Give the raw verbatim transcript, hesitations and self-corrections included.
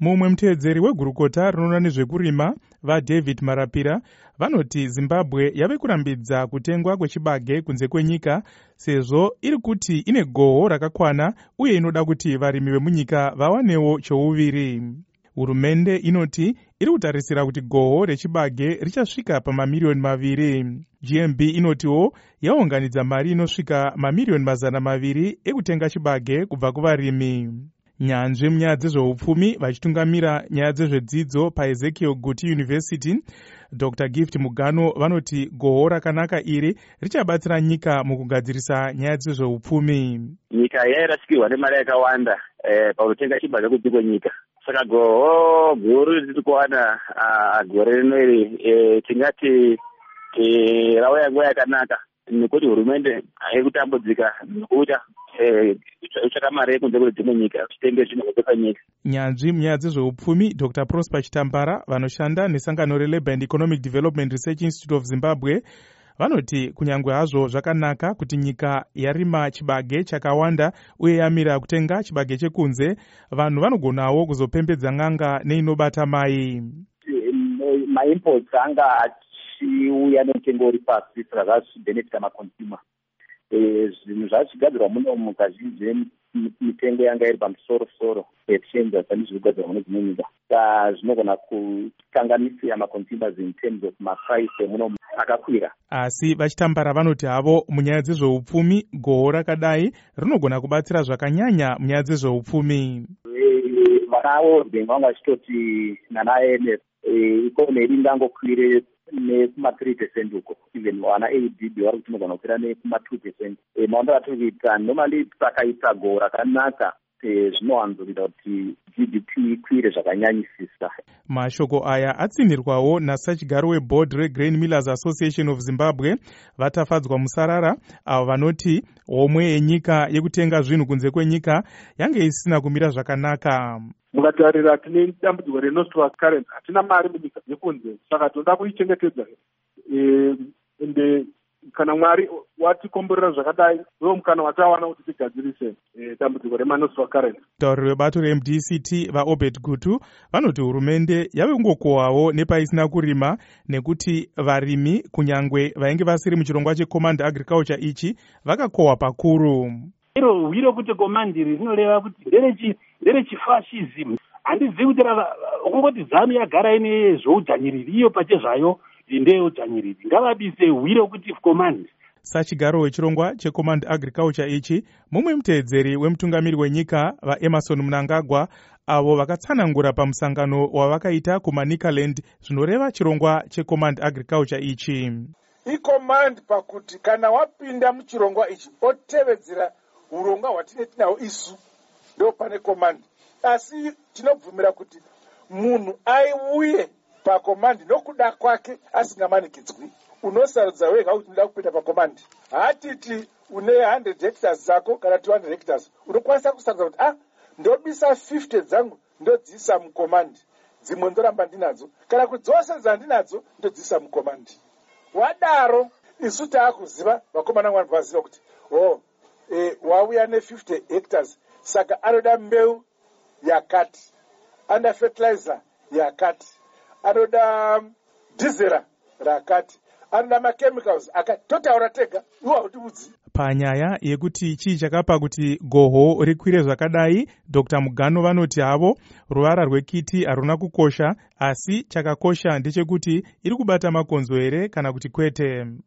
Mumwe mutevedzeri wegurukota rinoona nezvekurima vaDavid Marapira vanoti Zimbabwe yave kurambidza kutengwa kwechibage kunze kwenyika sezvo iri kuti ine goho rakakwana uye inoda kuti varimi vemunyika vawanewo chouviri. Hurumende inoti iri kutarisira kuti goho rechibage richasvika pamamiliyoni maviri. G M B inotiwo yaunganidza mari inosvika mamiliyoni mazana maviri ekutenga chibage kubva kuvarimi. Nyanzvi munyaya dzezveupfumi vachitungamira nyaya dzezvedzidzo paEzekiel Guti University, Doctor Gift Mugano vanoti goho rakanaka iri richabatsira nyika mukugadzirisa nyaya dzezveupfumi. Nyika yairasikirwa nemari yakawanda eh, pakutenga chibage kubva kwenyika. Saka goho guru riri kuwana gore rino iri eh, tingati eh, rauya nguva yakanaka nekuti hurumende haikutambudzika nekuita utsvaka mari yekunze kwedzimwe nyika chitenge zvinhu kubva panyika. Nyanzvi munyaya dzezveupfumi Doctor Prosper Chitambara vanoshanda nesangano reLabour and Economic Development Research Institute of Zimbabwe vanoti kunyangwe hazvo zvakanaka kuti nyika yarima chibage chakawanda uye yamira kutenga chibage chekunze, vanhu vanogonawo kuzopembedza n'anga neinobata mai. Maimports anga achiuya nemutengo uri pasi saka zvazvibenefita makonsumer. Zvinhu zvachigadzirwa muno mukazhinji mitengo yanga iri pamusoro soro exchange pane zvigadzirwa mune dzimwe nyika. Saka zvinogona kukanganisira maconsumers in terms of maprice muno akakwira. Asi Vachitambara vanoti havo munyaya dzezveupfumi goho rakadai rinogona kubatsira zvakanyanya munyaya dzezveupfumi. Vanawo vanga vachitoti nana I M F ikonomi ingangokwire nekuma three percent uko, even vana A D B vari kuti inogona kukwira nekuma two percent. Maonda atiri kuita normally takaita goho rakanaka zvinowanzoita kuti G D P ikwire zvakanyanyisisa. Mashoko aya atsinirwawo nasachigaro weboard reGrain Millers Association of Zimbabwe vatafadzwa musarara avo vanoti homwe yenyika yekutenga zvinhu kunze kwenyika yange isina kumira zvakanaka. Mukatarira tine dambudziko reNostral currency, hatina mari munyika yekunze, saka toda kuichengetedza. Ende kana Mwari watikomborera zvakadai ndiwo mukana watawana kuti tigadzirise dambudziko reNostral currency. Mutauriri webato reM D C T vaObed Gutu vanoti hurumende yave kungokohwawo nepaisina kurima nekuti varimi kunyangwe vainge vasiri muchirongwa cheCommand Agriculture ichi vakakohwa pakuru. Iro hwiro kuti command iri rinoreva kuti nderechifashism. Handizivi kuti kungoti ZANU yagara ine zvoudzvanyiriri iyo pachezvayo ndeyeudzvanyiriri. Ngavabise hwiro kuti command. Sachigaro wechirongwa cheCommand Agriculture ichi mumwe mutevedzeri wemutungamiri wenyika vaEmerson Mnangagwa avo vakatsanangura pamusangano wavakaita kuManicaland zvinoreva chirongwa cheCommand Agriculture ichi. ICommand pakuti kana wapinda muchirongwa ichi otevedzera urongwa hwatine tinawo isu ndo pane command. Asi tinobvumira kuti munhu aiuye pacommand nokuda kwake asingamanikidzwi. Unosarudza wega kuti ndoda kupinda pacommand. Hatiti une one hundred hectares zako kana two hundred hectares unokwanisa kusarudza kuti ah ndobisa fifty dzangu ndodzisa mucommand, dzimwe ndoramba ndinadzo, kana kuti dzose dzandinadzo ndodzisa mucommand. Wadaro isu taakuziva, vakomana vangu vaziva kuti oh eh wauya ne fifty hectares saka anoda mbeu yakati, anoda fertilizer yakati, anoda diesel rakati, anoda machemicals akatotaura tega iwa hutiudzi. Panyaya yekuti chii chakapa kuti goho rikwire zvakadai, Doctor Mugano vanoti havo ruvara rwekiti haruna kukosha, asi chakakosha ndechekuti iri kubata makonzo here kana kuti kwete.